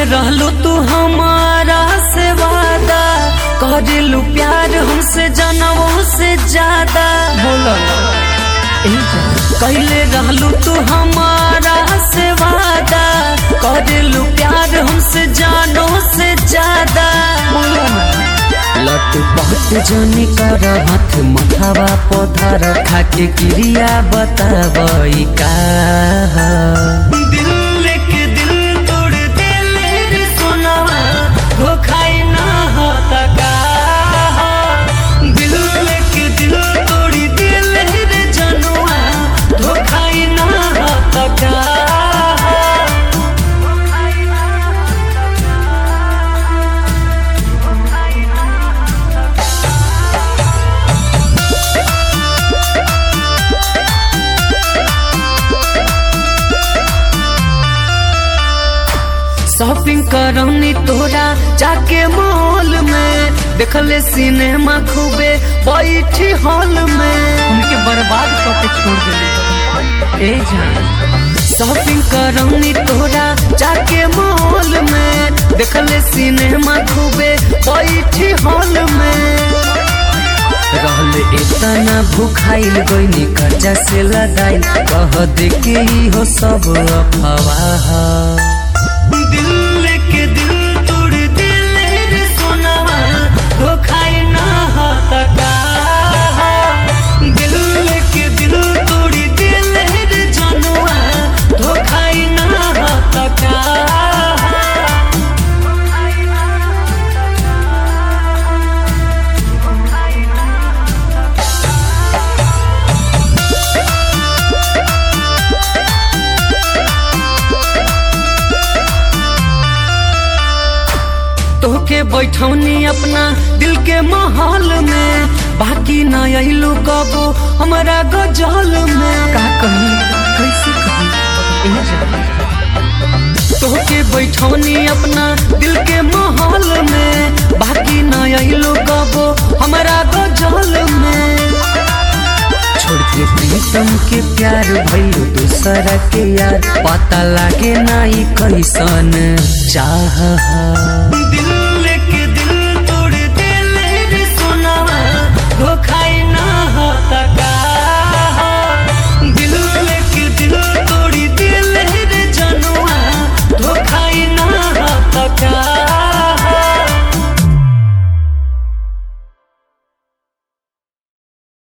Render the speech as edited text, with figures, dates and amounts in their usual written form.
रहलो तू हमारा से वादा, करेलू प्यार हमसे जनवों से ज्यादा। बोलो कहले रहलू तू हमारा से वादा, करेलू प्यार हमसे जानो से ज्यादा। लट पट जनी कर हाथ मथावा पधार, खाके क्रिया बताबई का। दिल के दिल तोड़ देले रे सोनावा, धोखाई ना होता का। दिल के दिल तोड़ी देले रे जनुआ, धोखाई ना होता का। शॉपिंग करौनी तोरा जाके मॉल में, देखले सिनेमा खूबे बैठी हॉल में। उनके बर्बाद करके छोड़ दिले ए जान। शॉपिंग करौनी तोरा जाके मॉल में, देखले सिनेमा खूबे बैठी हॉल में। रहले इतना भूखाइल गईनी कर्जा से लदाइल, कह दे के ही हो सब अफवाह। दिल के दिल तोड़ देले रे सोनावा, धोखाई ना होता का। दिल के दिल तोड़ी देले रे जनुआ, धोखाई ना होता का। तोके बैठौनी अपना दिल के महल में, बाकी न अइलू कबो हमारा गजल में। का कही कैसे कही तोके बैठौनी अपना दिल के महल में, बाकी न अइलू कबो हमारा गजल में। छोड़ के प्रीतम के प्यार भइलो दूसरा के यार, पता लागे नाई कैसन चाह।